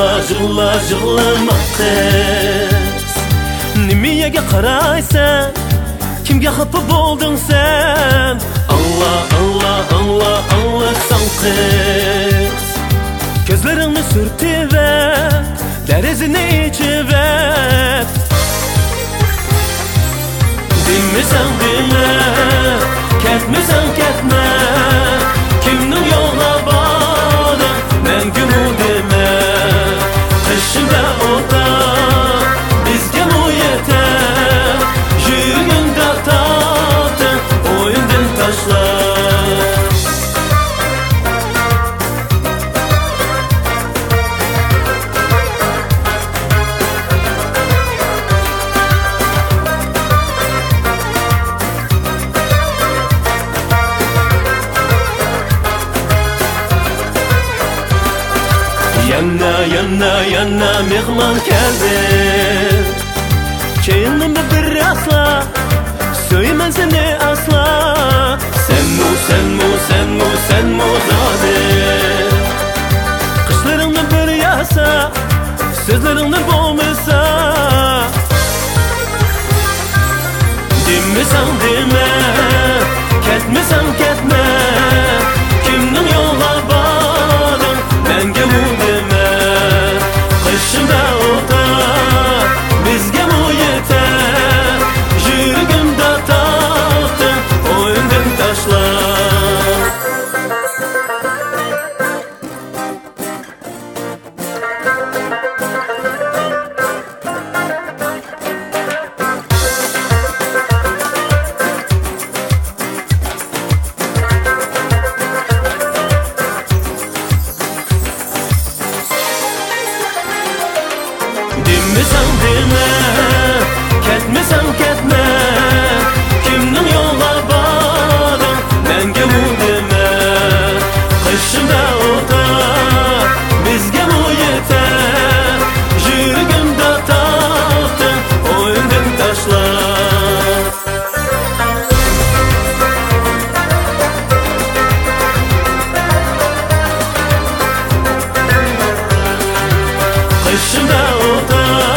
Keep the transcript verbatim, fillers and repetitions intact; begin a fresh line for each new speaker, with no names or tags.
Jilla jilla jillama kız. Nimiyege qaraysan, kimge xafa boldun sen? Allah Allah Allah Allah san kız. Gözlerini sürtüver, derizini içiver. Dinmisan dinle, ketmisan ketme. Kimnin yola bağlı, mengü mu deme. Kışında oda, bizge mu yeter. Jürgünde tatı, oyundan taşlar. Yana yana yana mehman geldi. Çayınımda bir asla, söylemen seni asla. Sen mu sen mu sen mu sen mu zade. Kışlarımda bir yasa, sözlerimde boğmasa. Dinmisan deme, ketmisan ketme. Kimnin yola bağlı, menge mu deme. Kışında oda, bizge mu yeter. Jürgümde tahtı, oyundan taşlar. Dinmisan deme, ketmisan ketme. Kimnin yola bağlı, menge mu deme. Kışında oda, bizge mu yeter. Jürgümde tahtı, oyundan taşlar. Kışında oda,